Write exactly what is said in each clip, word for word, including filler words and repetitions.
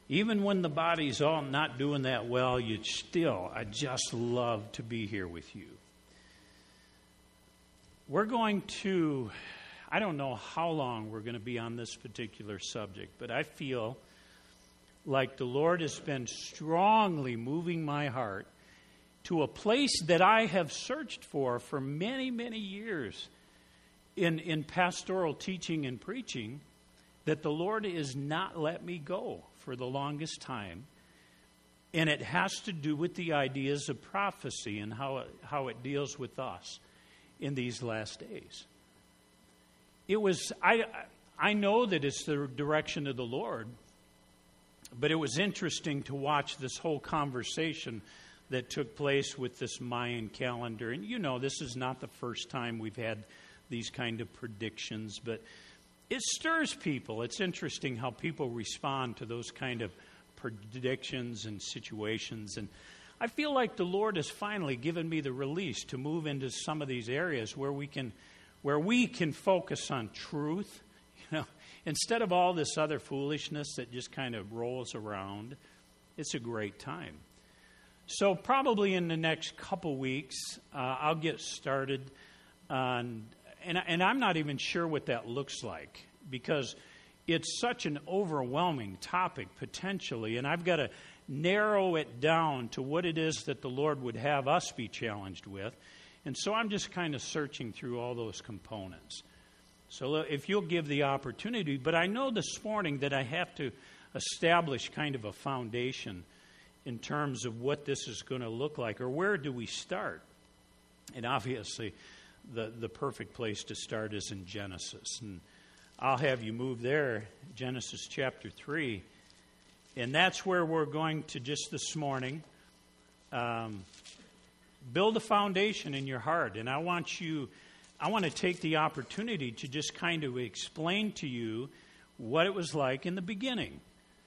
Even when the body's all not doing that well, you still, I just love to be here with you. We're going to, I don't know how long we're going to be on this particular subject, but I feel like the Lord has been strongly moving my heart to a place that I have searched for for many, many years in, in pastoral teaching and preaching, that the Lord has not let me go for the longest time. And it has to do with the ideas of prophecy and how it, how it deals with us in these last days. It was, I, I know that it's the direction of the Lord, but it was interesting to watch this whole conversation that took place with this Mayan calendar. And you know, this is not the first time we've had these kind of predictions, but it stirs people. It's interesting how people respond to those kind of predictions and situations. And I feel like the Lord has finally given me the release to move into some of these areas where we can, where we can focus on truth, you know, instead of all this other foolishness that just kind of rolls around. It's a great time. So probably in the next couple weeks, uh, I'll get started on, and, and I'm not even sure what that looks like, because it's such an overwhelming topic potentially, and I've got to narrow it down to what it is that the Lord would have us be challenged with. And so I'm just kind of searching through all those components. So if you'll give the opportunity, but I know this morning that I have to establish kind of a foundation in terms of what this is going to look like, or where do we start? And obviously, the, the perfect place to start is in Genesis. And I'll have you move there, Genesis chapter three. And that's where we're going to just this morning um, build a foundation in your heart. And I want you, I want to take the opportunity to just kind of explain to you what it was like in the beginning.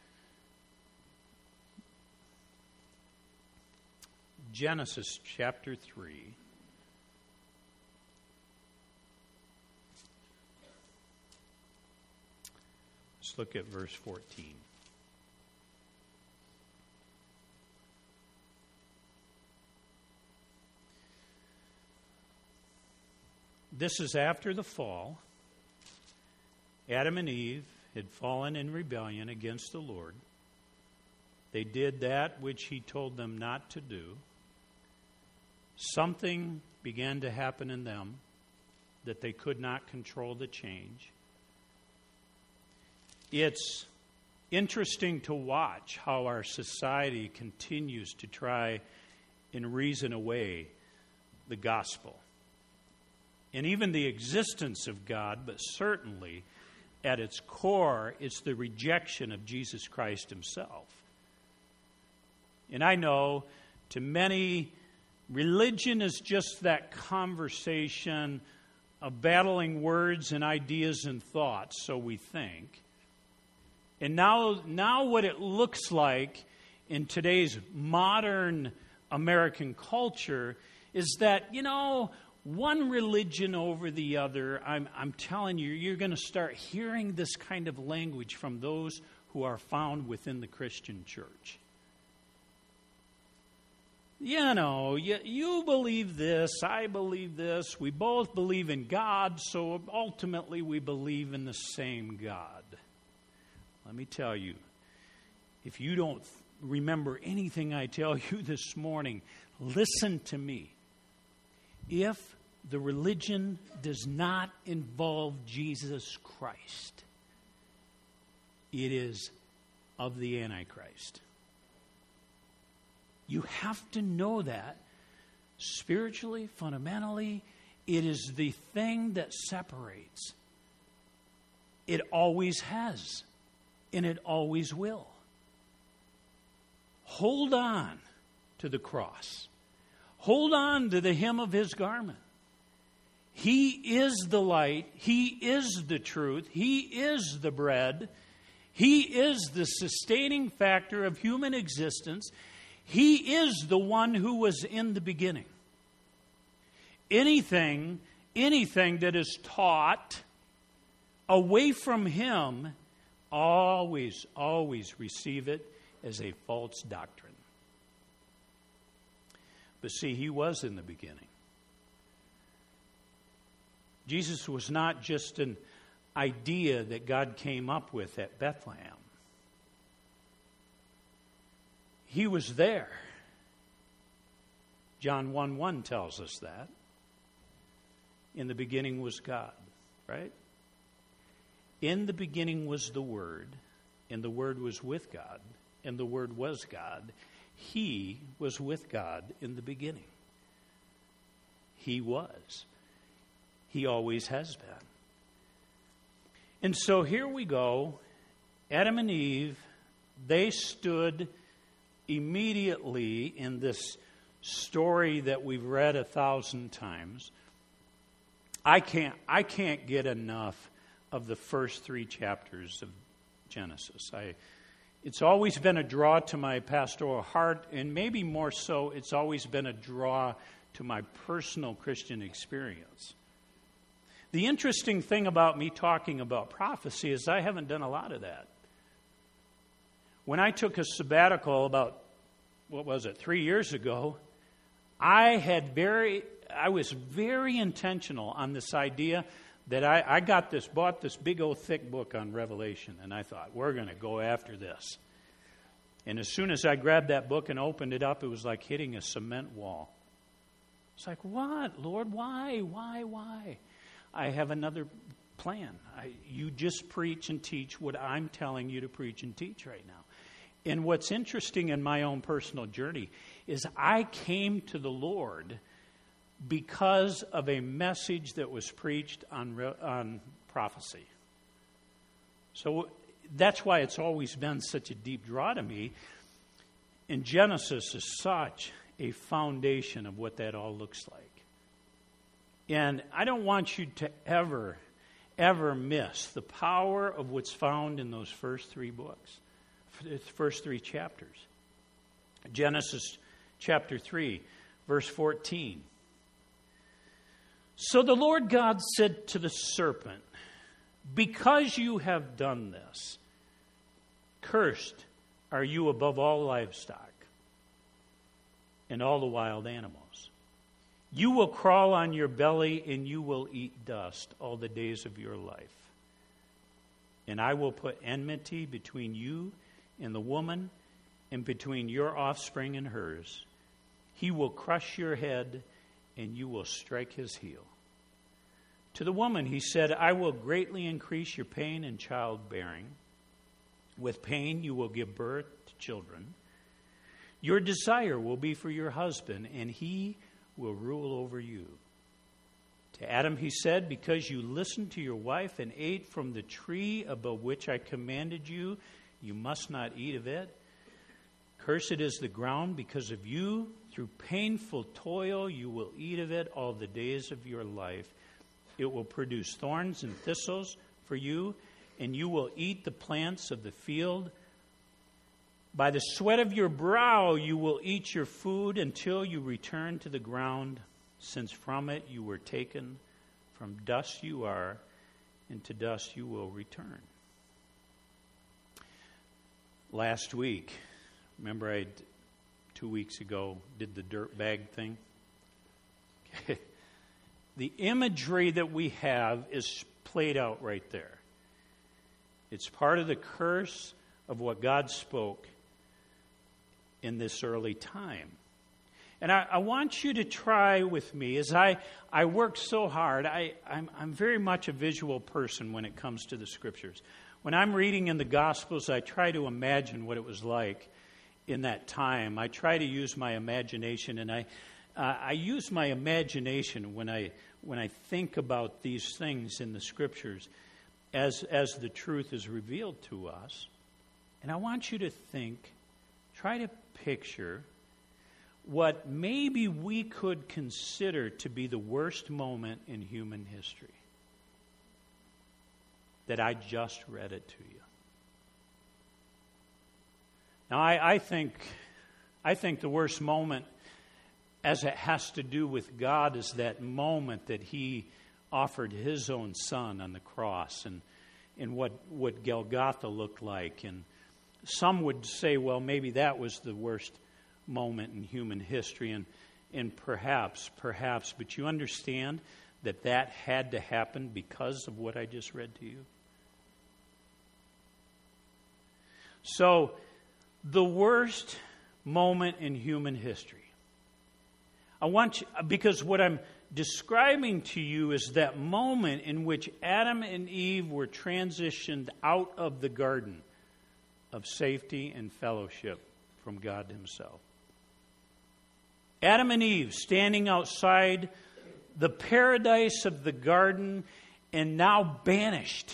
Genesis chapter three. Let's look at verse fourteen. This is after the fall. Adam and Eve had fallen in rebellion against the Lord. They did that which He told them not to do. Something began to happen in them that they could not control the change. It's interesting to watch how our society continues to try and reason away the gospel. And even the existence of God, but certainly at its core, it's the rejection of Jesus Christ Himself. And I know to many, religion is just that conversation of battling words and ideas and thoughts, so we think. And now, now what it looks like in today's modern American culture is that, you know, one religion over the other, I'm, I'm telling you, you're going to start hearing this kind of language from those who are found within the Christian church. You know, you, you believe this, I believe this, we both believe in God, so ultimately we believe in the same God. Let me tell you, if you don't remember anything I tell you this morning, listen to me. If the religion does not involve Jesus Christ, it is of the Antichrist. You have to know that spiritually, fundamentally, it is the thing that separates. It always has, and it always will. Hold on to the cross. Hold on to the hem of His garment. He is the light. He is the truth. He is the bread. He is the sustaining factor of human existence. He is the one who was in the beginning. Anything, anything that is taught away from Him always, always receive it as a false doctrine. But see, he was in the beginning. Jesus was not just an idea that God came up with at Bethlehem. He was there. John one one tells us that. In the beginning was God, right? In the beginning was the Word, and the Word was with God, and the Word was God. He was with God in the beginning. He was. He always has been. And so here we go. Adam and Eve, they stood immediately in this story that we've read a thousand times. I can't, I can't get enough of the first three chapters of Genesis. I, it's always been a draw to my pastoral heart, and maybe more so, it's always been a draw to my personal Christian experience. The interesting thing about me talking about prophecy is I haven't done a lot of that. When I took a sabbatical about, what was it, three years ago, I had very, I was very intentional on this idea that I, I got this, bought this big old thick book on Revelation, and I thought, we're going to go after this. And as soon as I grabbed that book and opened it up, it was like hitting a cement wall. It's like, what, Lord, why, why, why? I have another plan. I, you just preach and teach what I'm telling you to preach and teach right now. And what's interesting in my own personal journey is I came to the Lord because of a message that was preached on, on prophecy. So that's why it's always been such a deep draw to me. And Genesis is such a foundation of what that all looks like. And I don't want you to ever, ever miss the power of what's found in those first three books, the first three chapters. Genesis chapter three, verse fourteen. So the Lord God said to the serpent, because you have done this, cursed are you above all livestock and all the wild animals. You will crawl on your belly, and you will eat dust all the days of your life. And I will put enmity between you and the woman, and between your offspring and hers. He will crush your head, and you will strike his heel. To the woman he said, I will greatly increase your pain in childbearing. With pain you will give birth to children. Your desire will be for your husband, and he will rule over you. To Adam he said, because you listened to your wife and ate from the tree above which I commanded you, you must not eat of it. Cursed is the ground because of you. Through painful toil you will eat of it all the days of your life. It will produce thorns and thistles for you, and you will eat the plants of the field. By the sweat of your brow you will eat your food until you return to the ground, since from it you were taken. From dust you are, and to dust you will return. Last week, remember I, two weeks ago, did the dirt bag thing? The imagery that we have is played out right there. It's part of the curse of what God spoke in this early time. And I, I want you to try with me, as I, I work so hard, I, I'm, I'm very much a visual person when it comes to the Scriptures. When I'm reading in the Gospels, I try to imagine what it was like in that time. I try to use my imagination, and I uh, I use my imagination when I when I think about these things in the Scriptures as as the truth is revealed to us. And I want you to think, try to picture what maybe we could consider to be the worst moment in human history. That I just read it to you. Now, I, I think, I think the worst moment, as it has to do with God, is that moment that He offered His own Son on the cross, and and what, what Golgotha looked like. And some would say, well, maybe that was the worst moment in human history. And, and perhaps, perhaps, but you understand that that had to happen because of what I just read to you? So, the worst moment in human history. I want you, because what I'm describing to you is that moment in which Adam and Eve were transitioned out of the garden of safety and fellowship from God Himself. Adam and Eve standing outside the paradise of the garden and now banished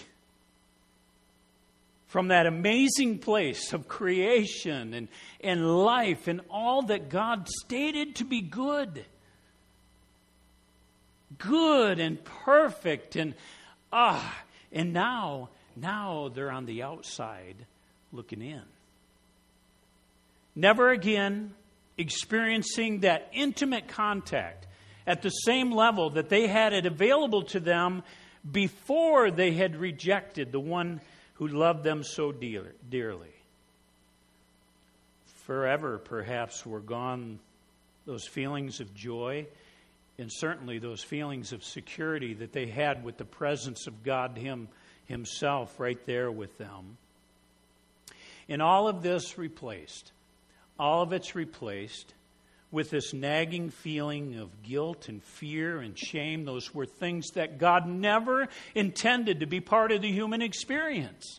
from that amazing place of creation and, and life and all that God stated to be good. Good and perfect and ah, and now, now they're on the outside looking in. Never again experiencing that intimate contact at the same level that they had it available to them before they had rejected the one who loved them so dear, dearly. Forever, perhaps, were gone those feelings of joy and certainly those feelings of security that they had with the presence of God Him, Himself right there with them. And all of this replaced, all of it's replaced with this nagging feeling of guilt and fear and shame. Those were things that God never intended to be part of the human experience.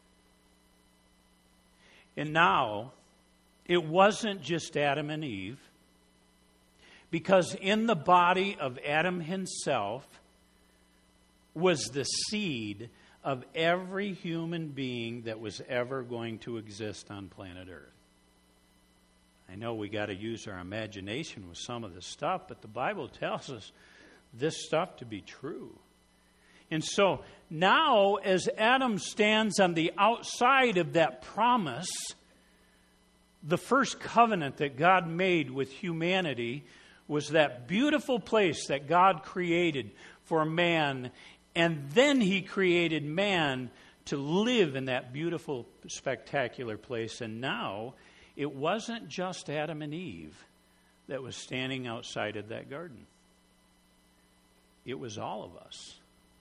And now, it wasn't just Adam and Eve, because in the body of Adam himself was the seed of every human being that was ever going to exist on planet Earth. I know we got to use our imagination with some of this stuff, but the Bible tells us this stuff to be true. And so now, as Adam stands on the outside of that promise, the first covenant that God made with humanity was that beautiful place that God created for man, and then He created man to live in that beautiful, spectacular place. And now, it wasn't just Adam and Eve that was standing outside of that garden. It was all of us.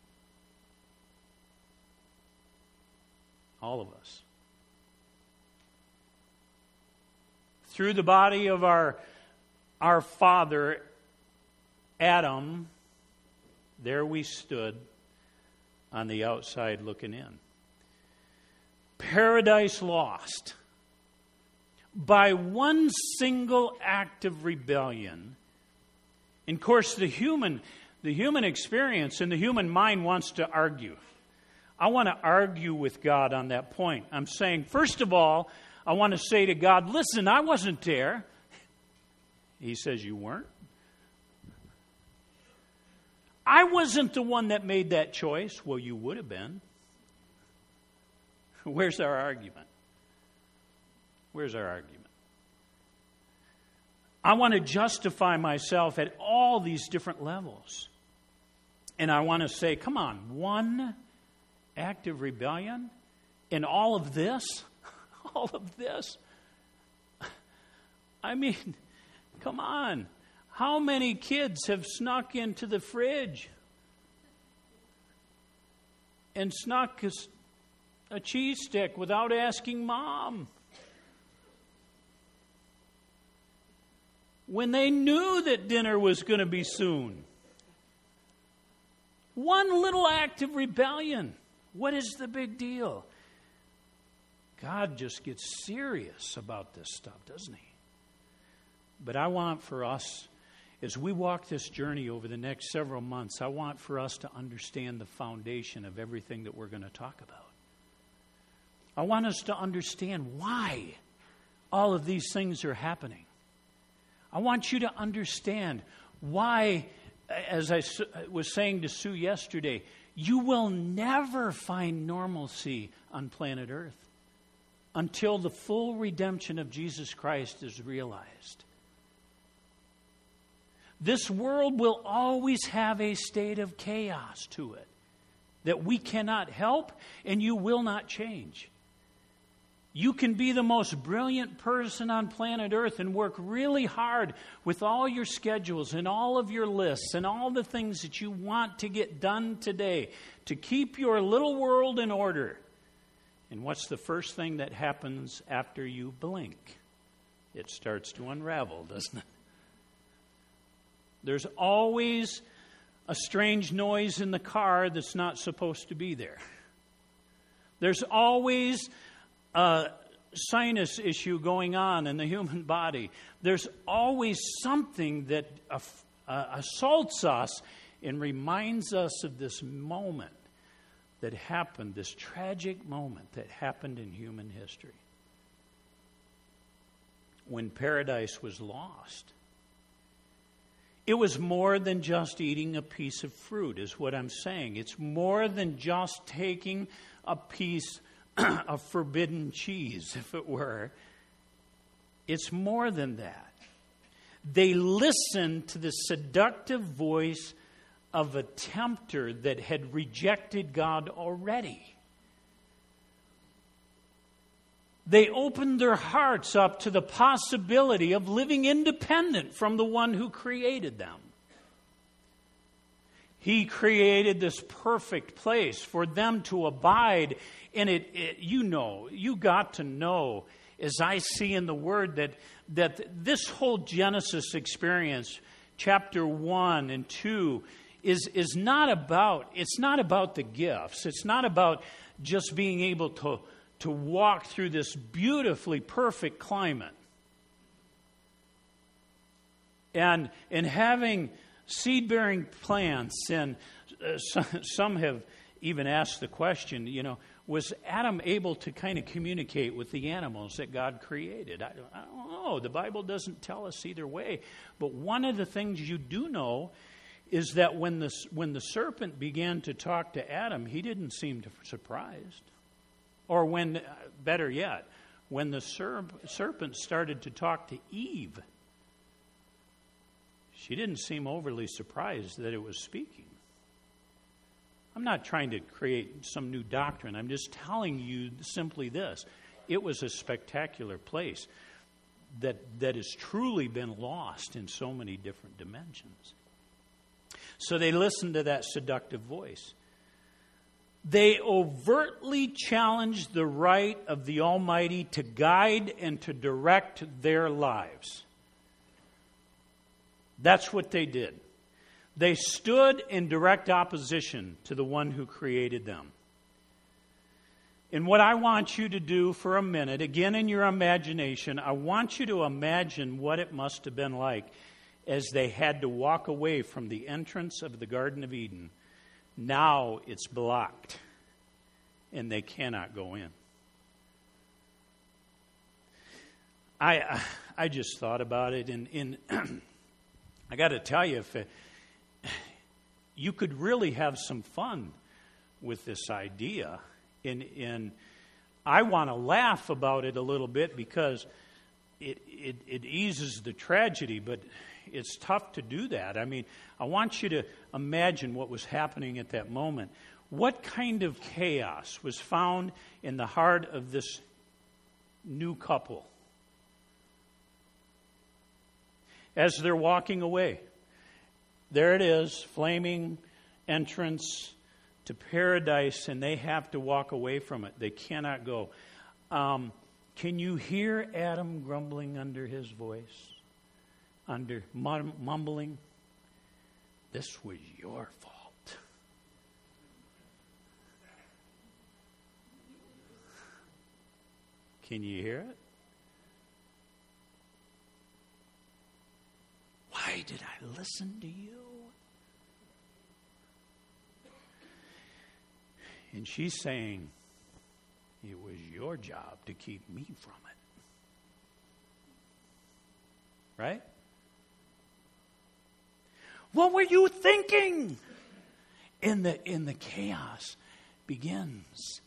All of us. Through the body of our, our father, Adam, there we stood on the outside looking in. Paradise lost by one single act of rebellion. And of course, the human, the human experience and the human mind wants to argue. I want to argue with God on that point. I'm saying, first of all, I want to say to God, listen, I wasn't there. He says, you weren't? I wasn't the one that made that choice. Well, you would have been. Where's our argument? Where's our argument? I want to justify myself at all these different levels. And I want to say, come on, one act of rebellion in all of this? All of this? I mean, come on. How many kids have snuck into the fridge and snuck a, a cheese stick without asking mom? When they knew that dinner was going to be soon. One little act of rebellion. What is the big deal? God just gets serious about this stuff, doesn't He? But I want for us, as we walk this journey over the next several months, I want for us to understand the foundation of everything that we're going to talk about. I want us to understand why all of these things are happening. I want you to understand why, as I was saying to Sue yesterday, you will never find normalcy on planet Earth until the full redemption of Jesus Christ is realized. This world will always have a state of chaos to it. that we cannot help and you will not change. You can be the most brilliant person on planet Earth and work really hard with all your schedules and all of your lists and all the things that you want to get done today to keep your little world in order. And what's the first thing that happens after you blink? It starts to unravel, doesn't it? There's always a strange noise in the car that's not supposed to be there. There's always a sinus issue going on in the human body. There's always something that uh, uh, assaults us and reminds us of this moment that happened, this tragic moment that happened in human history. When paradise was lost. It was more than just eating a piece of fruit, is what I'm saying. It's more than just taking a piece of forbidden cheese, if it were. It's more than that. They listened to the seductive voice of a tempter that had rejected God already. They opened their hearts up to the possibility of living independent from the one who created them. He created this perfect place for them to abide in it. it you know, you got to know, as I see in the Word, that, that this whole Genesis experience, chapter one and two, is, is not about, it's not about the gifts. It's not about just being able to to walk through this beautifully perfect climate. And, and having seed-bearing plants, and uh, some, some have even asked the question, you know, was Adam able to kind of communicate with the animals that God created? I, I don't know. The Bible doesn't tell us either way. But one of the things you do know is that when the, when the serpent began to talk to Adam, he didn't seem to, surprised. Or when, better yet, when the serpent started to talk to Eve, she didn't seem overly surprised that it was speaking. I'm not trying to create some new doctrine. I'm just telling you simply this. It was a spectacular place that, that has truly been lost in so many different dimensions. So they listened to that seductive voice. They overtly challenged the right of the Almighty to guide and to direct their lives. That's what they did. They stood in direct opposition to the one who created them. And what I want you to do for a minute, again in your imagination, I want you to imagine what it must have been like as they had to walk away from the entrance of the Garden of Eden. Now it's blocked, and they cannot go in. I I just thought about it, and, and I got to tell you, if it, you could really have some fun with this idea, and, and I want to laugh about it a little bit because it, it it eases the tragedy, but it's tough to do that. I mean, I want you to imagine what was happening at that moment. What kind of chaos was found in the heart of this new couple as they're walking away? There it is, flaming entrance to paradise, and they have to walk away from it. They cannot go. Um, can you hear Adam grumbling under his voice? Under mumbling, this was your fault. Can you hear it? Why did I listen to you? And she's saying, it was your job to keep me from it. Right? What were you thinking? And the, and the chaos begins.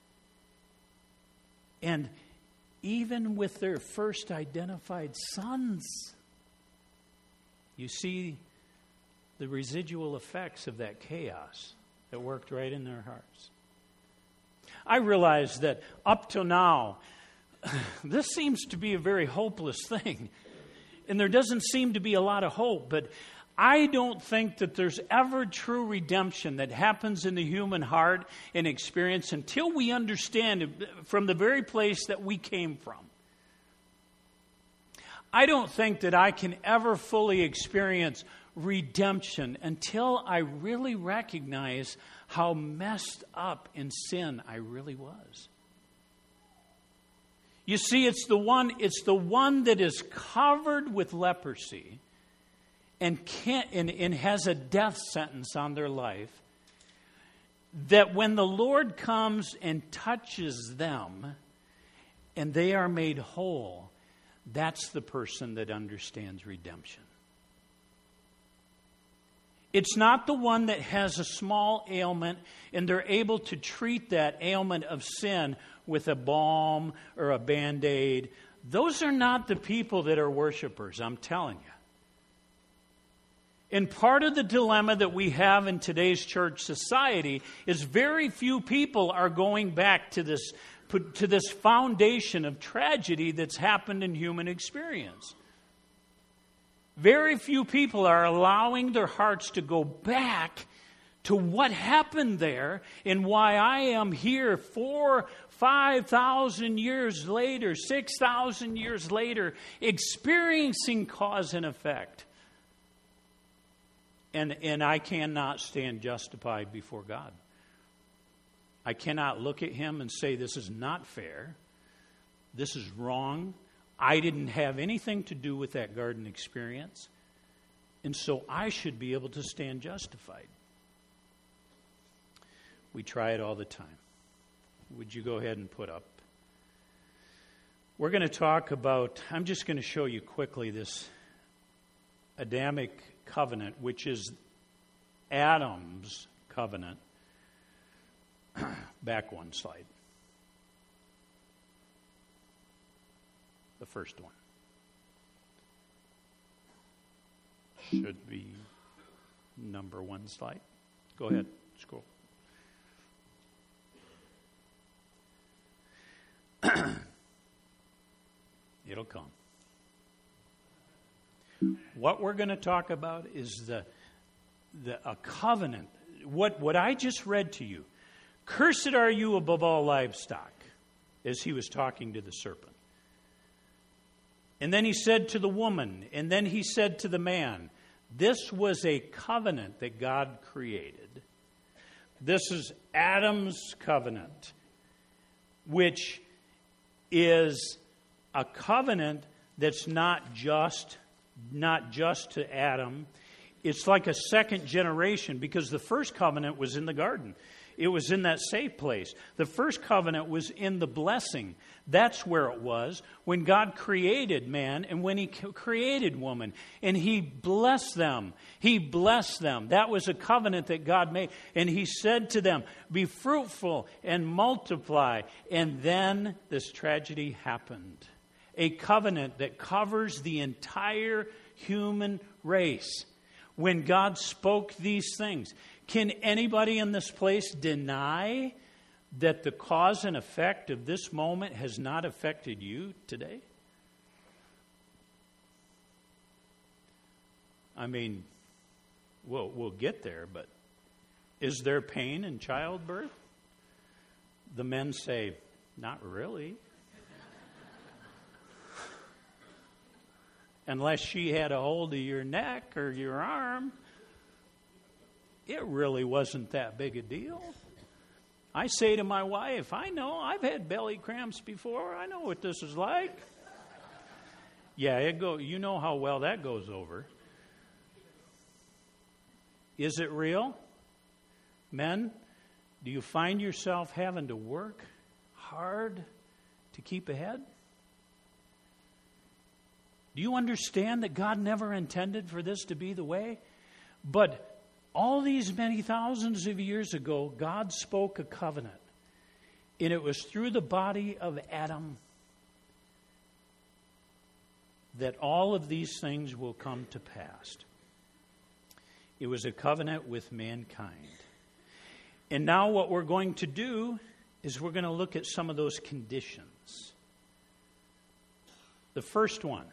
And even with their first identified sons, you see the residual effects of that chaos that worked right in their hearts. I realize that up till now, this seems to be a very hopeless thing. And there doesn't seem to be a lot of hope. But I don't think that there's ever true redemption that happens in the human heart and experience until we understand from the very place that we came from. I don't think that I can ever fully experience redemption until I really recognize how messed up in sin I really was. You see, it's the one, it's the one that is covered with leprosy and can't and, and has a death sentence on their life, that when the Lord comes and touches them and they are made whole, that's the person that understands redemption. It's not the one that has a small ailment and they're able to treat that ailment of sin with a balm or a Band-Aid. Those are not the people that are worshipers, I'm telling you. And part of the dilemma that we have in today's church society is very few people are going back to this, to this foundation of tragedy that's happened in human experience. Very few people are allowing their hearts to go back to what happened there and why I am here four, five thousand years later, six thousand years later, experiencing cause and effect. And, and I cannot stand justified before God. I cannot look at Him and say, this is not fair. This is wrong. I didn't have anything to do with that garden experience. And so I should be able to stand justified. We try it all the time. Would you go ahead and put up? We're going to talk about, I'm just going to show you quickly this Adamic covenant, which is Adam's covenant. Back one slide. The first one. Should be number one slide. Go ahead, scroll. It'll come. What we're going to talk about is the, the a covenant. What, what I just read to you. Cursed are you above all livestock, as he was talking to the serpent. And then he said to the woman, and then he said to the man, this was a covenant that God created. This is Adam's covenant, which is a covenant that's not just not just to Adam. It's like a second generation, because the first covenant was in the garden. It was in that safe place. The first covenant was in the blessing. That's where it was when God created man and when He created woman. And He blessed them. He blessed them. That was a covenant that God made. And He said to them, be fruitful and multiply. And then this tragedy happened. A covenant that covers the entire human race. When God spoke these things, can anybody in this place deny that the cause and effect of this moment has not affected you today? I mean, we'll, we'll get there, but is there pain in childbirth? The men say, not really. Unless she had a hold of your neck or your arm, it really wasn't that big a deal. I say to my wife, I know, I've had belly cramps before. I know what this is like. Yeah, it go. You know how well that goes over. Is it real? Men, do you find yourself having to work hard to keep ahead? Do you understand that God never intended for this to be the way? But all these many thousands of years ago, God spoke a covenant. And it was through the body of Adam that all of these things will come to pass. It was a covenant with mankind. And now what we're going to do is we're going to look at some of those conditions. The first one,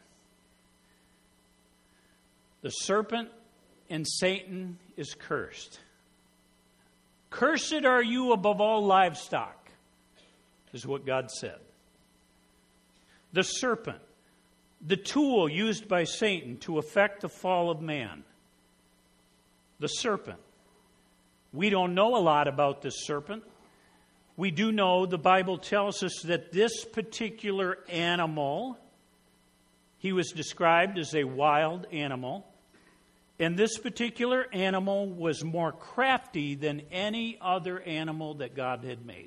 the serpent and Satan is cursed. Cursed are you above all livestock, is what God said. The serpent, the tool used by Satan to effect the fall of man. The serpent. We don't know a lot about this serpent. We do know the Bible tells us that this particular animal, he was described as a wild animal. And this particular animal was more crafty than any other animal that God had made.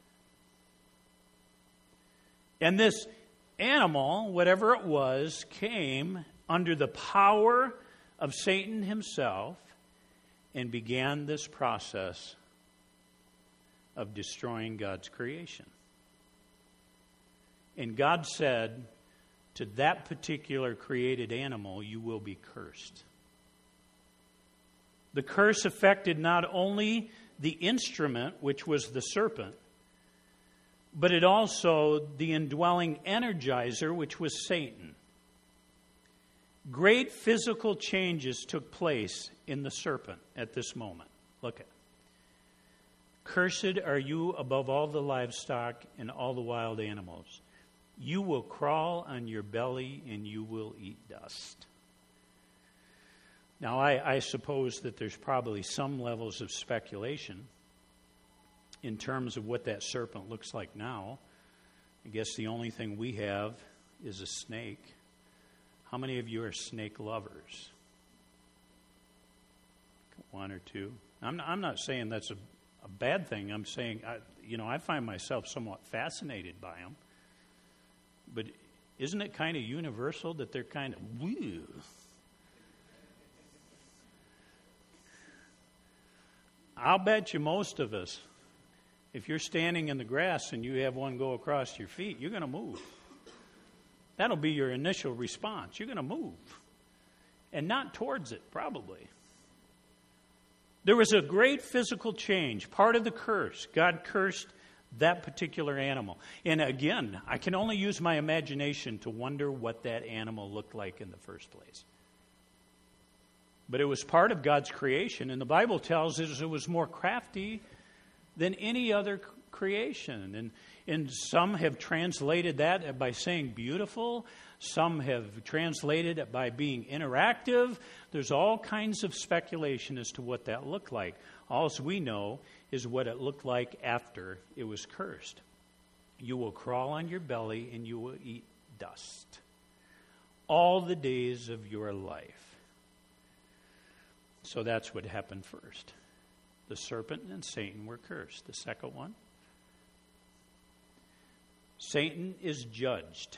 And this animal, whatever it was, came under the power of Satan himself and began this process of destroying God's creation. And God said, to that particular created animal, you will be cursed. The curse affected not only the instrument, which was the serpent, but it also the indwelling energizer, which was Satan. Great physical changes took place in the serpent at this moment. Look at it. Cursed are you above all the livestock and all the wild animals. You will crawl on your belly and you will eat dust. Now, I, I suppose that there's probably some levels of speculation in terms of what that serpent looks like now. I guess the only thing we have is a snake. How many of you are snake lovers? One or two. I'm not, I'm not saying that's a, a bad thing. I'm saying, I, you know, I find myself somewhat fascinated by them. But isn't it kind of universal that they're kind of, woo? I'll bet you most of us, if you're standing in the grass and you have one go across your feet, you're going to move. That'll be your initial response. You're going to move. And not towards it, probably. There was a great physical change, part of the curse. God cursed that particular animal. And again, I can only use my imagination to wonder what that animal looked like in the first place. But it was part of God's creation, and the Bible tells us it was more crafty than any other creation. And, and some have translated that by saying beautiful. Some have translated it by being interactive. There's all kinds of speculation as to what that looked like. All we know is what it looked like after it was cursed. You will crawl on your belly and you will eat dust all the days of your life. So that's what happened first. The serpent and Satan were cursed. The second one, Satan is judged.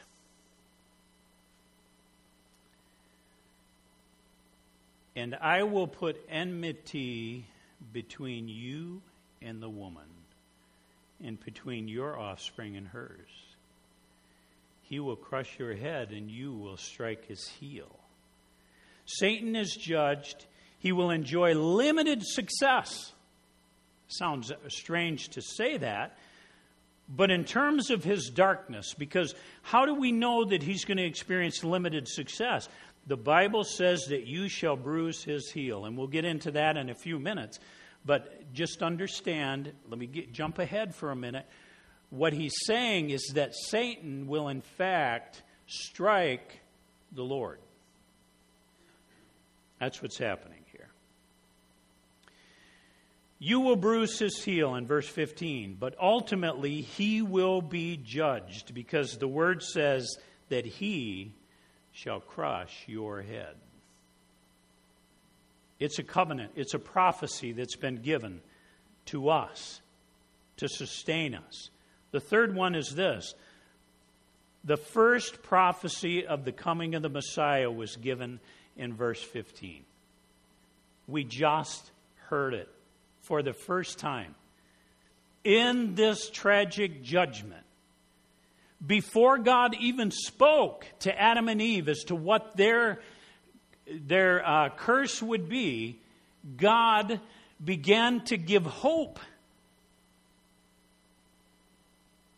And I will put enmity between you and the woman, and between your offspring and hers. He will crush your head, and you will strike his heel. Satan is judged. He will enjoy limited success. Sounds strange to say that, but in terms of his darkness, because how do we know that he's going to experience limited success? The Bible says that you shall bruise his heel, and we'll get into that in a few minutes. But just understand, let me get, jump ahead for a minute. What he's saying is that Satan will in fact strike the Lord. That's what's happening here. You will bruise his heel in verse fifteen, but ultimately he will be judged, because the word says that he shall crush your head. It's a covenant. It's a prophecy that's been given to us to sustain us. The third one is this. The first prophecy of the coming of the Messiah was given in verse fifteen. We just heard it for the first time. In this tragic judgment, before God even spoke to Adam and Eve as to what their, their uh, curse would be, God began to give hope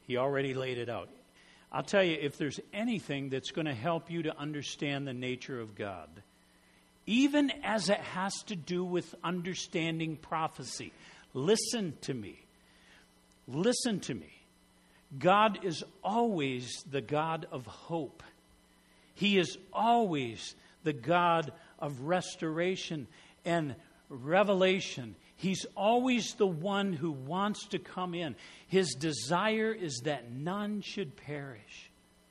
He already laid it out. I'll tell you, if there's anything that's going to help you to understand the nature of God, even as it has to do with understanding prophecy, listen to me. Listen to me. God is always the God of hope. He is always the God of restoration and revelation. He's always the one who wants to come in. His desire is that none should perish.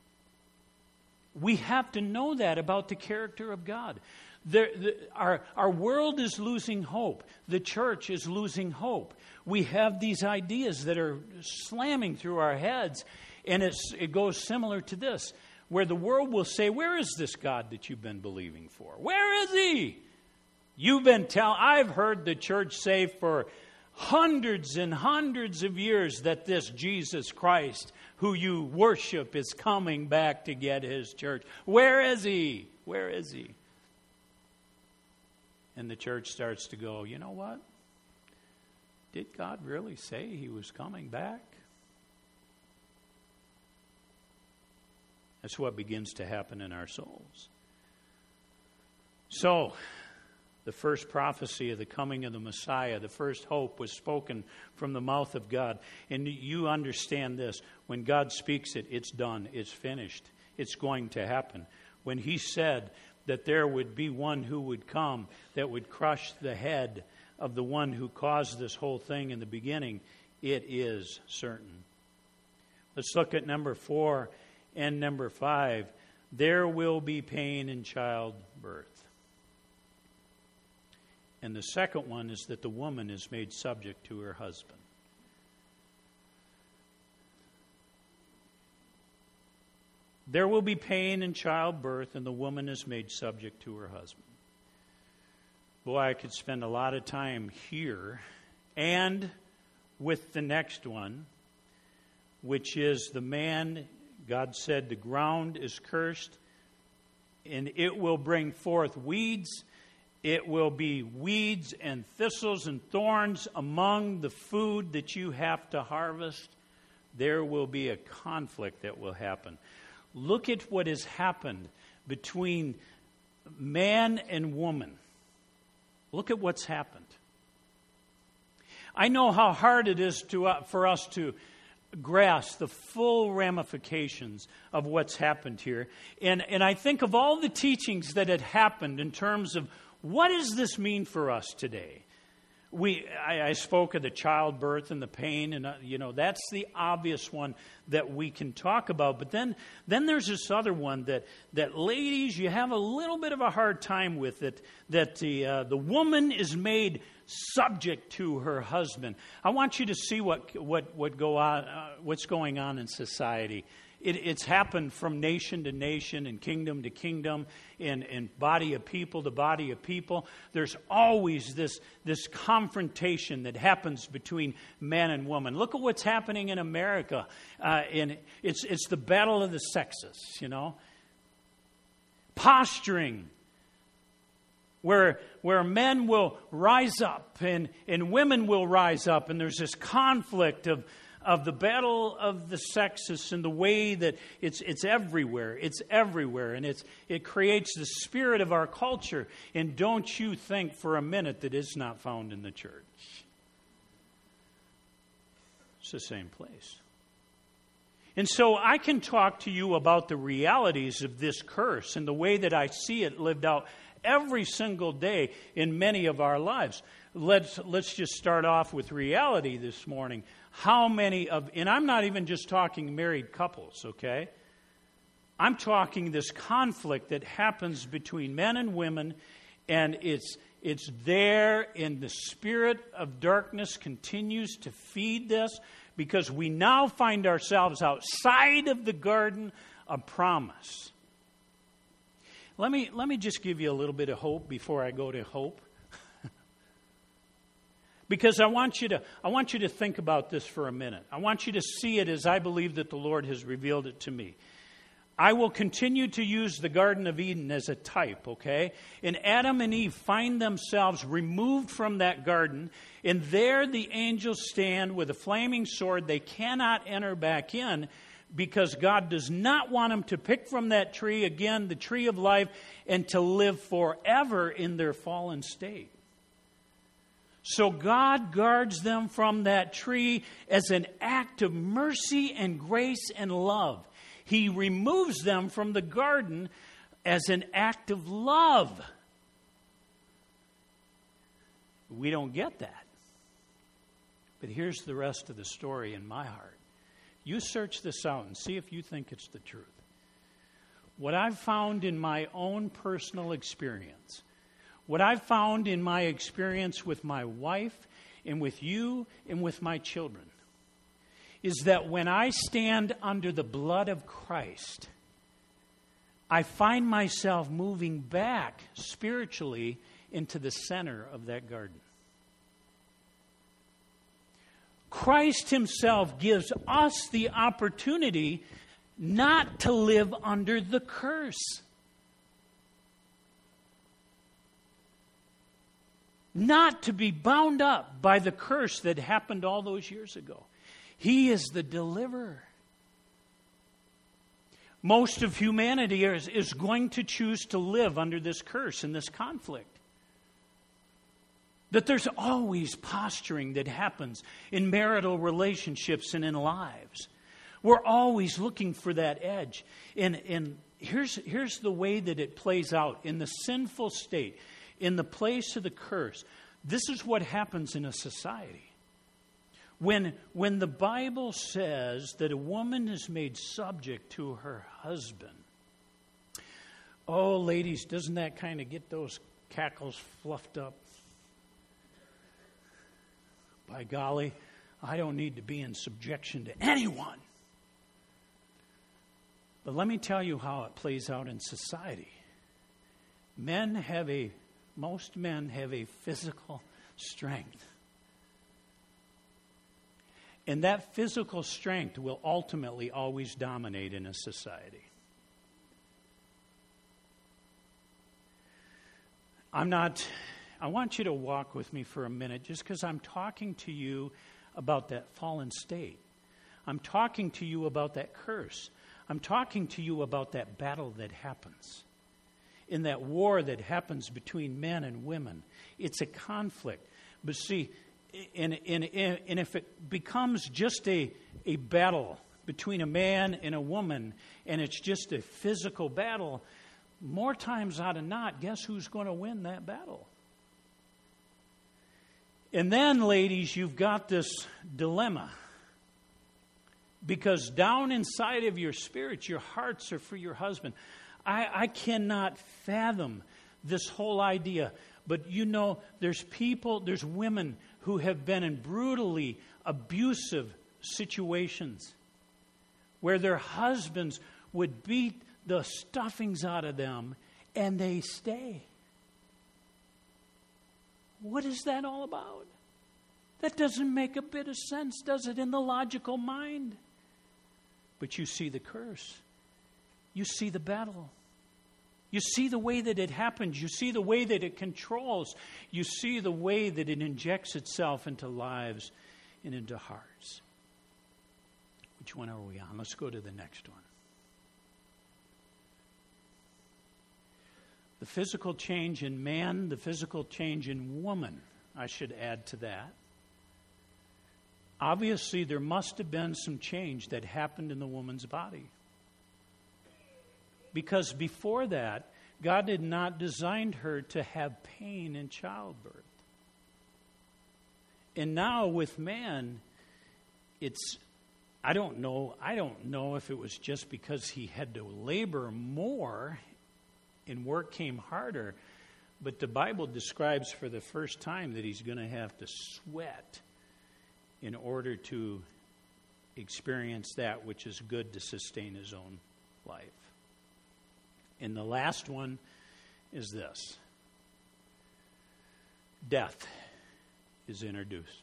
We have to know that about the character of God. There, the, our, our world is losing hope. The church is losing hope. We have these ideas that are slamming through our heads, and it's, it goes similar to this, where the world will say, where is this God that you've been believing for? Where is He? You've been telling, I've heard the church say for hundreds and hundreds of years that this Jesus Christ, who you worship, is coming back to get His church. Where is He? Where is He? And the church starts to go, you know what? Did God really say He was coming back? That's what begins to happen in our souls. So, the first prophecy of the coming of the Messiah, the first hope, was spoken from the mouth of God. And you understand this. When God speaks it, it's done. It's finished. It's going to happen. When He said that there would be one who would come that would crush the head of the one who caused this whole thing in the beginning, it is certain. Let's look at number four and number five. There will be pain in childbirth. And the second one is that the woman is made subject to her husband. There will be pain in childbirth, and the woman is made subject to her husband. Boy, I could spend a lot of time here and with the next one, which is the man, God said, the ground is cursed, and it will bring forth weeds. It will be weeds and thistles and thorns among the food that you have to harvest. There will be a conflict that will happen. Look at what has happened between man and woman. Look at what's happened. I know how hard it is to uh, for us to grasp the full ramifications of what's happened here. And, and I think of all the teachings that had happened in terms of what does this mean for us today? We, I, I spoke of the childbirth and the pain, and uh, you know that's the obvious one that we can talk about. But then, then there's this other one that that ladies, you have a little bit of a hard time with it. That the uh, the woman is made subject to her husband. I want you to see what what what go on, uh, what's going on in society. It, it's happened from nation to nation and kingdom to kingdom and, and body of people to body of people. There's always this, this confrontation that happens between man and woman. Look at what's happening in America. Uh, and it's, it's the battle of the sexes, you know. Posturing. Where, where men will rise up and, and women will rise up. And there's this conflict of of the battle of the sexes and the way that it's it's everywhere. It's everywhere. And it's it creates the spirit of our culture. And don't you think for a minute that it's not found in the church. It's the same place. And so I can talk to you about the realities of this curse and the way that I see it lived out every single day in many of our lives. Let's let's just start off with reality this morning. How many of, and I'm not even just talking married couples, okay? I'm talking this conflict that happens between men and women, and it's it's there, and the spirit of darkness continues to feed this because we now find ourselves outside of the garden of promise. Let me let me just give you a little bit of hope before I go to hope. Because I want you to I want you to think about this for a minute. I want you to see it as I believe that the Lord has revealed it to me. I will continue to use the Garden of Eden as a type, okay? And Adam and Eve find themselves removed from that garden, and there the angels stand with a flaming sword. They cannot enter back in because God does not want them to pick from that tree again, the tree of life, and to live forever in their fallen state. So God guards them from that tree as an act of mercy and grace and love. He removes them from the garden as an act of love. We don't get that. But here's the rest of the story in my heart. You search this out and see if you think it's the truth. What I've found in my own personal experience, what I've found in my experience with my wife and with you and with my children, is that when I stand under the blood of Christ, I find myself moving back spiritually into the center of that garden. Christ himself gives us the opportunity not to live under the curse. Not to be bound up by the curse that happened all those years ago. He is the deliverer. Most of humanity is, is going to choose to live under this curse and this conflict. That there's always posturing that happens in marital relationships and in lives. We're always looking for that edge. And, and here's, here's the way that it plays out in the sinful state, in the place of the curse. This is what happens in a society. When, when the Bible says that a woman is made subject to her husband, oh, ladies, doesn't that kind of get those cackles fluffed up? By golly, I don't need to be in subjection to anyone. But let me tell you how it plays out in society. Men have a, most men have a physical strength. And that physical strength will ultimately always dominate in a society. I'm not, I want you to walk with me for a minute just because I'm talking to you about that fallen state. I'm talking to you about that curse. I'm talking to you about that battle that happens. In that war that happens between men and women. It's a conflict. But see, And, and, and if it becomes just a, a battle between a man and a woman, and it's just a physical battle, more times out of not, guess who's going to win that battle? And then, ladies, you've got this dilemma. Because down inside of your spirits, your hearts are for your husband. I, I cannot fathom this whole idea. But you know, there's people, there's women who have been in brutally abusive situations where their husbands would beat the stuffings out of them and they stay. What is that all about? That doesn't make a bit of sense, does it, in the logical mind? But you see the curse. You see the battle. You see the way that it happens. You see the way that it controls. You see the way that it injects itself into lives and into hearts. Which one are we on? Let's go to the next one. The physical change in man, the physical change in woman, I should add to that. Obviously, there must have been some change that happened in the woman's body. Because before that, God had not designed her to have pain in childbirth. And now with man, it's, I don't know, I don't know if it was just because he had to labor more and work came harder, but the Bible describes for the first time that he's going to have to sweat in order to experience that which is good to sustain his own life. And the last one is this. Death is introduced.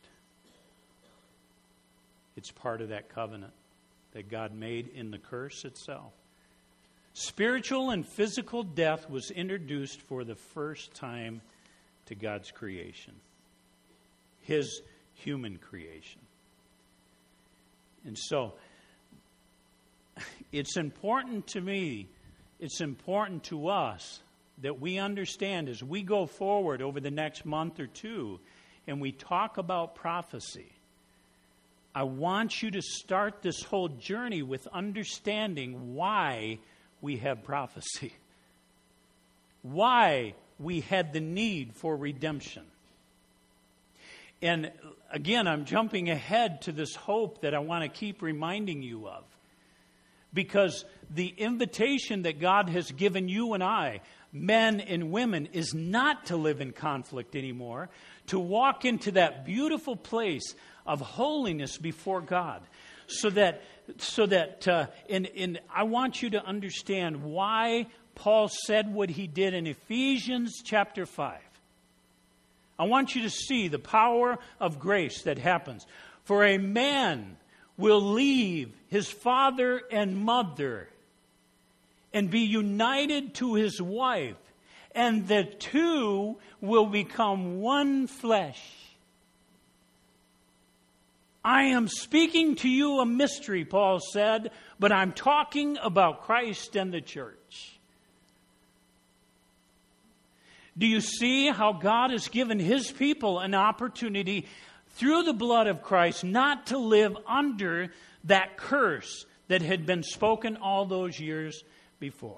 It's part of that covenant that God made in the curse itself. Spiritual and physical death was introduced for the first time to God's creation, His human creation. And so, it's important to me, it's important to us that we understand as we go forward over the next month or two and we talk about prophecy. I want you to start this whole journey with understanding why we have prophecy, why we had the need for redemption. And again, I'm jumping ahead to this hope that I want to keep reminding you of. Because the invitation that God has given you and I, men and women, is not to live in conflict anymore, to walk into that beautiful place of holiness before God. So that, so that, uh, and, and I want you to understand why Paul said what he did in Ephesians chapter five. I want you to see the power of grace that happens. For a man will leave his father and mother and be united to his wife, and the two will become one flesh. I am speaking to you a mystery, Paul said, but I'm talking about Christ and the church. Do you see how God has given His people an opportunity through the blood of Christ not to live under that curse that had been spoken all those years before?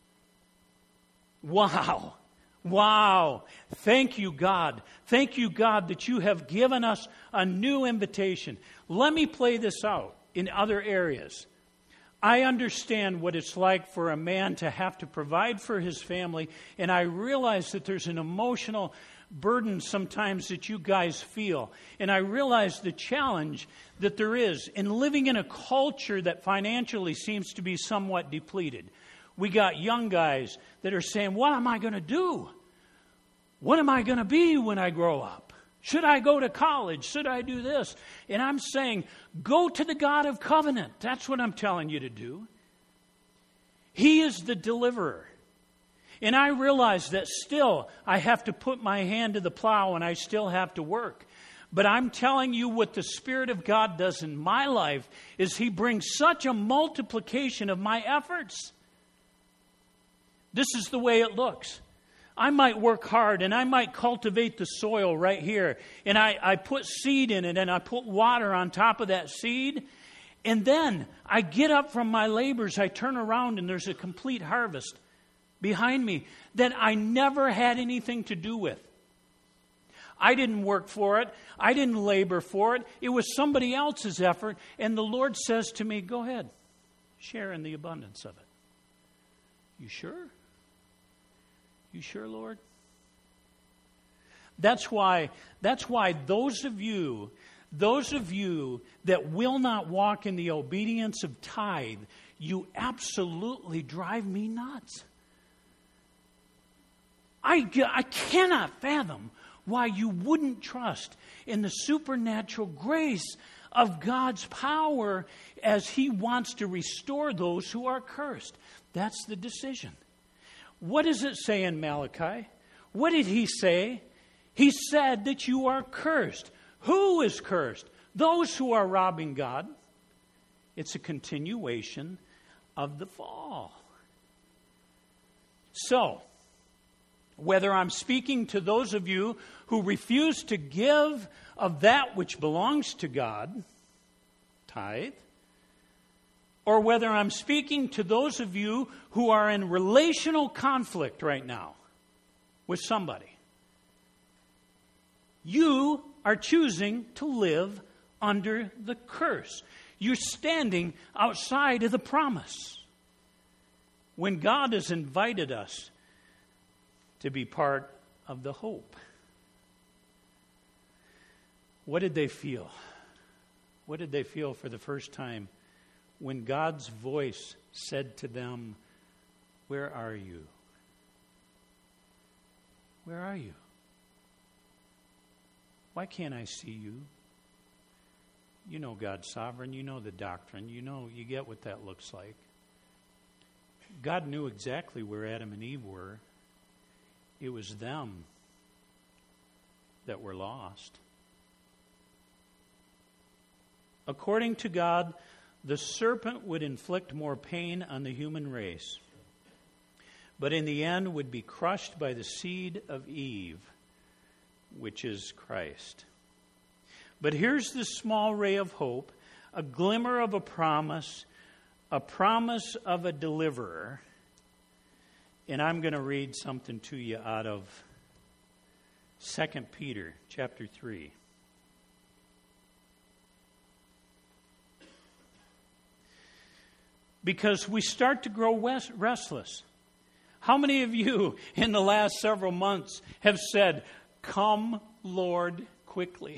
Wow. Wow. Thank you, God. Thank you, God, that you have given us a new invitation. Let me play this out in other areas. I understand what it's like for a man to have to provide for his family, and I realize that there's an emotional burden sometimes that you guys feel. And I realize the challenge that there is in living in a culture that financially seems to be somewhat depleted. We got young guys that are saying, what am I going to do? What am I going to be when I grow up? Should I go to college? Should I do this? And I'm saying, go to the God of covenant. That's what I'm telling you to do. He is the deliverer. And I realize that still I have to put my hand to the plow and I still have to work. But I'm telling you what the Spirit of God does in my life is He brings such a multiplication of my efforts. This is the way it looks. I might work hard and I might cultivate the soil right here. And I, I put seed in it and I put water on top of that seed. And then I get up from my labors, I turn around and there's a complete harvest behind me that I never had anything to do with. I didn't work for it. I didn't labor for it. It was somebody else's effort. And the Lord says to me, go ahead, share in the abundance of it. You sure? You sure, Lord? That's why, that's why those of you, those of you that will not walk in the obedience of tithe, you absolutely drive me nuts. I, I cannot fathom why you wouldn't trust in the supernatural grace of God's power as He wants to restore those who are cursed. That's the decision. What does it say in Malachi? What did He say? He said that you are cursed. Who is cursed? Those who are robbing God. It's a continuation of the fall. So, whether I'm speaking to those of you who refuse to give of that which belongs to God, tithe, or whether I'm speaking to those of you who are in relational conflict right now with somebody, you are choosing to live under the curse. You're standing outside of the promise. When God has invited us to be part of the hope. What did they feel? What did they feel for the first time when God's voice said to them, where are you? Where are you? Why can't I see you? You know God's sovereign. You know the doctrine. You know, you get what that looks like. God knew exactly where Adam and Eve were. It was them that were lost. According to God, the serpent would inflict more pain on the human race, but in the end would be crushed by the seed of Eve, which is Christ. But here's this small ray of hope, a glimmer of a promise, a promise of a deliverer. And I'm going to read something to you out of Second Peter chapter three. Because we start to grow restless. How many of you in the last several months have said, "Come, Lord, quickly"?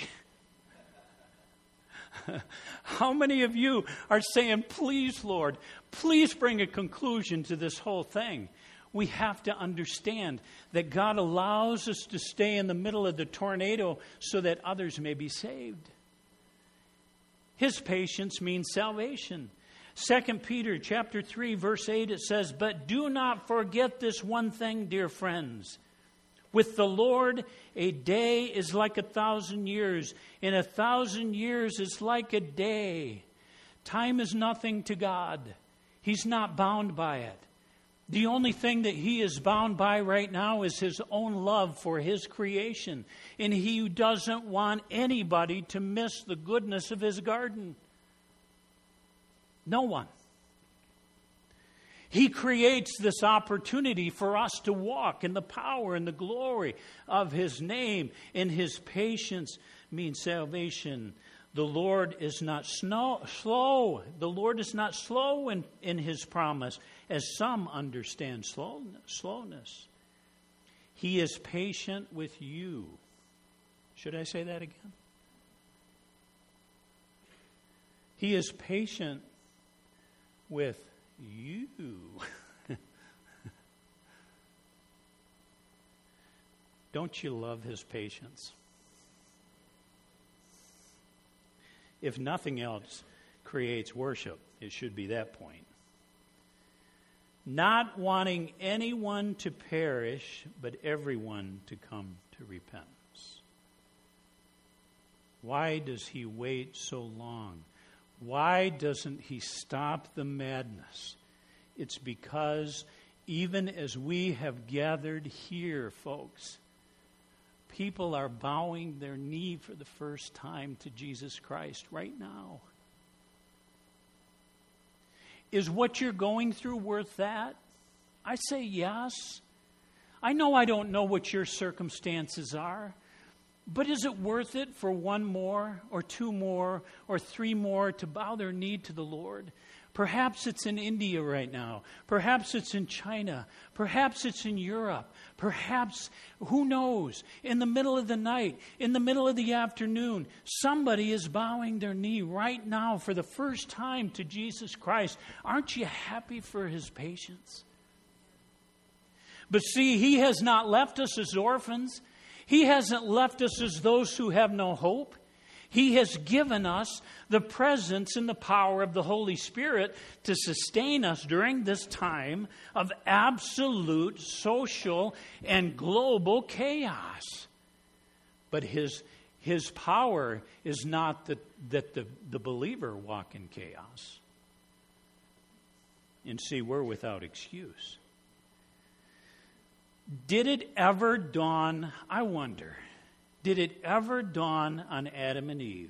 How many of you are saying, "Please, Lord, please bring a conclusion to this whole thing"? We have to understand that God allows us to stay in the middle of the tornado so that others may be saved. His patience means salvation. Second Peter chapter three, verse eight, it says, "But do not forget this one thing, dear friends. With the Lord, a day is like a thousand years, and a thousand years is like a day." Time is nothing to God. He's not bound by it. The only thing that He is bound by right now is His own love for His creation. And He doesn't want anybody to miss the goodness of His garden. No one. He creates this opportunity for us to walk in the power and the glory of His name. And His patience means salvation. The Lord is not snow, slow. The Lord is not slow in, in His promise, as some understand slowness, slowness. He is patient with you. Should I say that again? He is patient with you. Don't you love His patience? If nothing else creates worship, it should be that point. Not wanting anyone to perish, but everyone to come to repentance. Why does He wait so long? Why doesn't He stop the madness? It's because even as we have gathered here, folks, people are bowing their knee for the first time to Jesus Christ right now. Is what you're going through worth that? I say yes. I know I don't know what your circumstances are, but is it worth it for one more or two more or three more to bow their knee to the Lord? Perhaps it's in India right now. Perhaps it's in China. Perhaps it's in Europe. Perhaps, who knows, in the middle of the night, in the middle of the afternoon, somebody is bowing their knee right now for the first time to Jesus Christ. Aren't you happy for His patience? But see, He has not left us as orphans. He hasn't left us as those who have no hope. He has given us the presence and the power of the Holy Spirit to sustain us during this time of absolute social and global chaos. But His, his power is not that, that the, the believer walk in chaos. And see, we're without excuse. Did it ever dawn, I wonder, did it ever dawn on Adam and Eve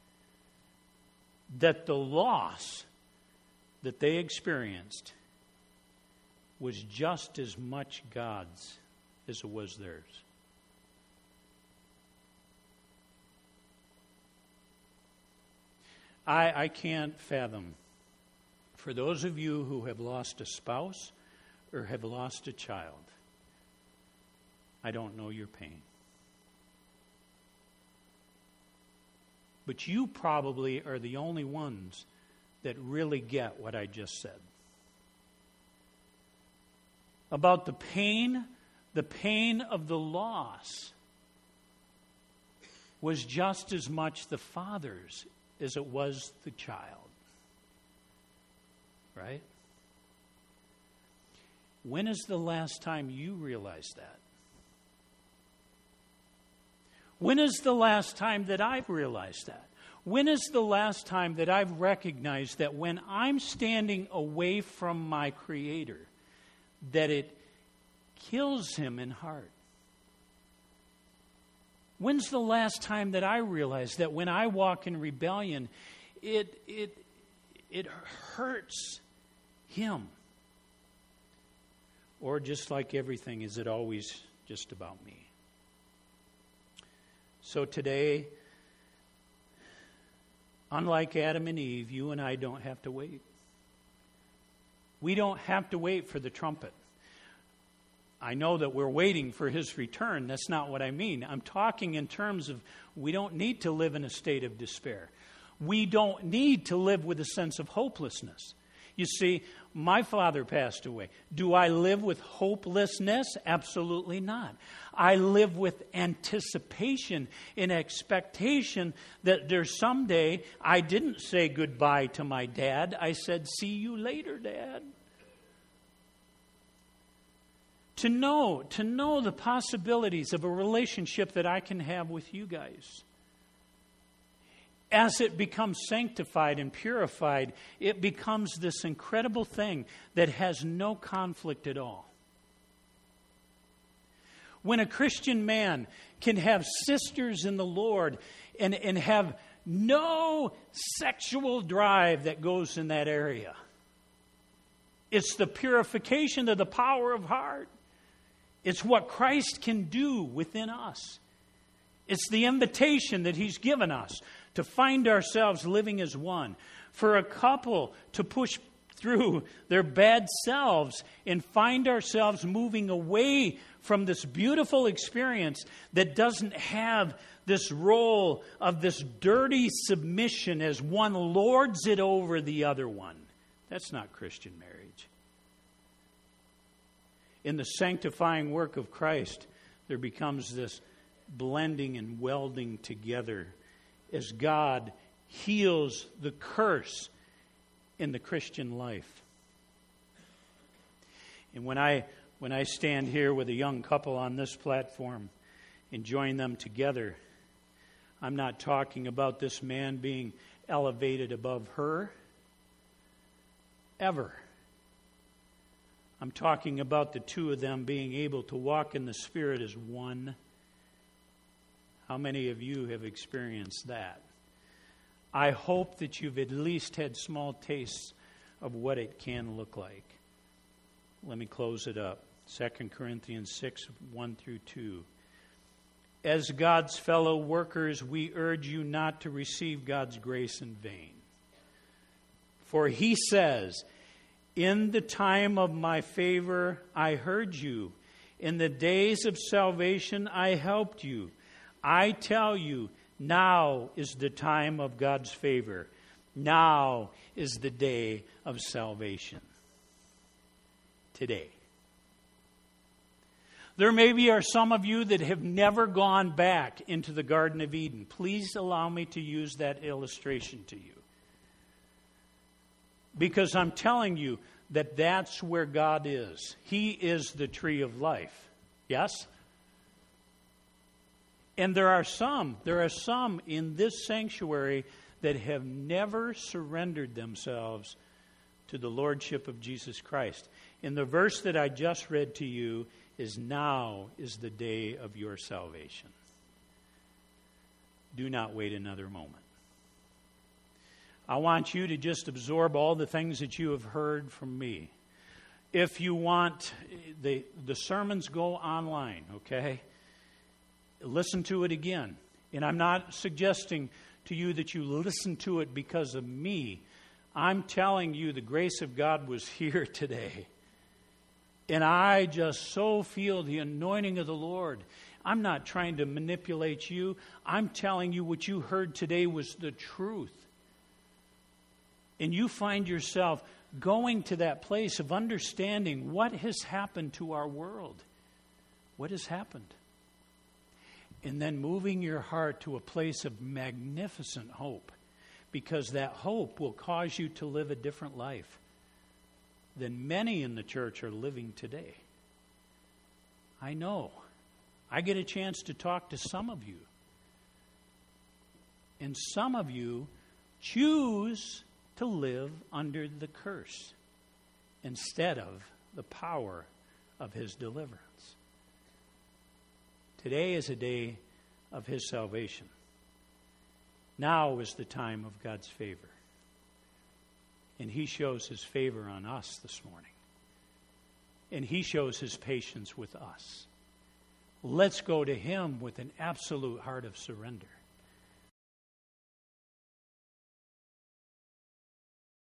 that the loss that they experienced was just as much God's as it was theirs? I, I can't fathom, for those of you who have lost a spouse or have lost a child, I don't know your pain. But you probably are the only ones that really get what I just said. About the pain, the pain of the loss was just as much the father's as it was the child. Right? When is the last time you realized that? When is the last time that I've realized that? When is the last time that I've recognized that when I'm standing away from my Creator, that it kills Him in heart? When's the last time that I realized that when I walk in rebellion, it it it hurts Him? Or just like everything, is it always just about me? So today, unlike Adam and Eve, you and I don't have to wait. We don't have to wait for the trumpet. I know that we're waiting for His return. That's not what I mean. I'm talking in terms of we don't need to live in a state of despair. We don't need to live with a sense of hopelessness. You see, my father passed away. Do I live with hopelessness? Absolutely not. I live with anticipation and expectation that there's someday, I didn't say goodbye to my dad. I said, see you later, Dad. To know, to know the possibilities of a relationship that I can have with you guys. As it becomes sanctified and purified, it becomes this incredible thing that has no conflict at all. When a Christian man can have sisters in the Lord and, and have no sexual drive that goes in that area, it's the purification of the power of heart. It's what Christ can do within us. It's the invitation that He's given us to find ourselves living as one. For a couple to push through their bad selves and find ourselves moving away from this beautiful experience that doesn't have this role of this dirty submission as one lords it over the other one. That's not Christian marriage. In the sanctifying work of Christ, there becomes this blending and welding together as God heals the curse in the Christian life. And when I when I stand here with a young couple on this platform and join them together, I'm not talking about this man being elevated above her, ever. I'm talking about the two of them being able to walk in the Spirit as one. How many of you have experienced that? I hope that you've at least had small tastes of what it can look like. Let me close it up. Second Corinthians six, one through two. As God's fellow workers, we urge you not to receive God's grace in vain. For He says, in the time of my favor I heard you. In the days of salvation I helped you. I tell you, now is the time of God's favor. Now is the day of salvation. Today. There maybe are some of you that have never gone back into the Garden of Eden. Please allow me to use that illustration to you. Because I'm telling you that that's where God is. He is the tree of life. Yes? And there are some, there are some in this sanctuary that have never surrendered themselves to the Lordship of Jesus Christ. In the verse that I just read to you is now is the day of your salvation. Do not wait another moment. I want you to just absorb all the things that you have heard from me. If you want, the, the sermons go online, okay? Listen to it again. And I'm not suggesting to you that you listen to it because of me. I'm telling you the grace of God was here today. And I just so feel the anointing of the Lord. I'm not trying to manipulate you. I'm telling you what you heard today was the truth. And you find yourself going to that place of understanding what has happened to our world. What has happened? And then moving your heart to a place of magnificent hope. Because that hope will cause you to live a different life. than many in the church are living today. I know. I get a chance to talk to some of you. And some of you choose to live under the curse instead of the power of His deliverance. Today is a day of His salvation. Now is the time of God's favor. And He shows His favor on us this morning. And He shows His patience with us. Let's go to Him with an absolute heart of surrender.